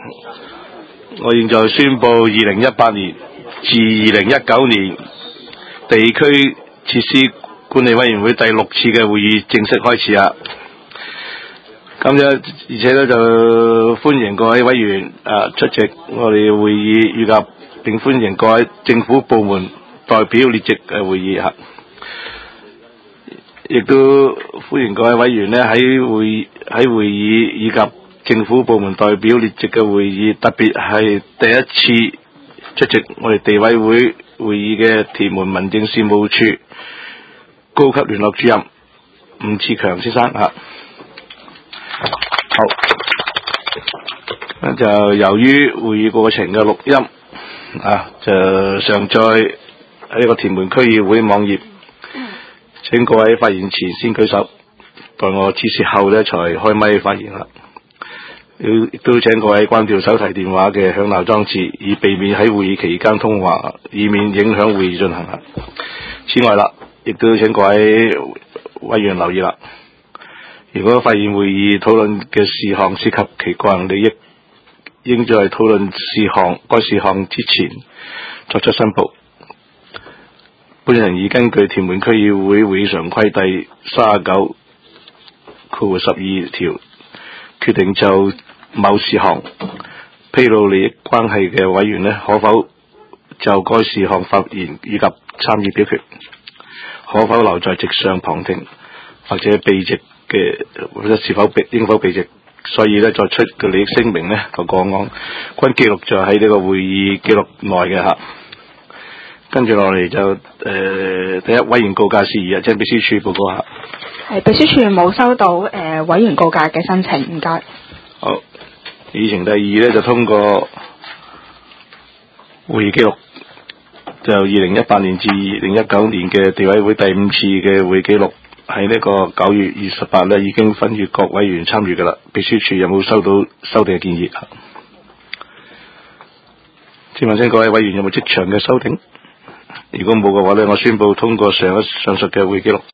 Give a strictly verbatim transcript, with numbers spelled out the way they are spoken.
我現在宣布二零一八年至二零一九年地區設施管理委員會第六次嘅會議正式開始啊！咁樣，而且咧就歡迎各位委員啊出席我哋嘅會議，以及並歡迎各位政府部門代表列席嘅會議嚇，亦都歡迎各位委員咧喺會喺會議以及政府部門代表列席嘅會議，特別係第一次出席我哋地委會會議嘅屯門民政事務處高級聯絡主任吳志強先生嚇。好，就由於會議過程嘅錄音啊，就上載喺個屯門區議會網頁，請各位發言前先舉手，待我指示後咧才開咪發言啦。亦都請各位關掉手提電話嘅響鬧裝置，以避免喺會議期間通話，以免影響會議進行啦。此外啦，亦都請各位委員留意啦。如果發現會議討論嘅事項涉及其個人利益，應在討論事項該事項之前作出申報。本人已根據屯門區議會會議常規第三十九括十二條，決定就某事項披露利益關係嘅委員呢，可否就該事項發言以及參與表決，可否留在席上旁聽，或者避席嘅，或者是否被應否避席，所以咧作出嘅利益聲明呢個個案均記錄在喺呢個會議記錄內嘅吓。跟住落嚟就誒、呃、第一委員告誡事宜啊，請秘書處報告下。 係秘書處冇收到誒、呃、委員告誡嘅申請，唔該。好， 議程第二咧就通過會議記錄，就二零一八年至二零一九年嘅地委會第五次嘅會議記錄。喺呢個九月二十八咧，已經分閱各委員參與㗎啦。秘書處有冇收到修訂嘅建議？請問聲各位委員有冇即場嘅修訂？如果冇嘅話咧，我宣布通過上一上述嘅會議記錄。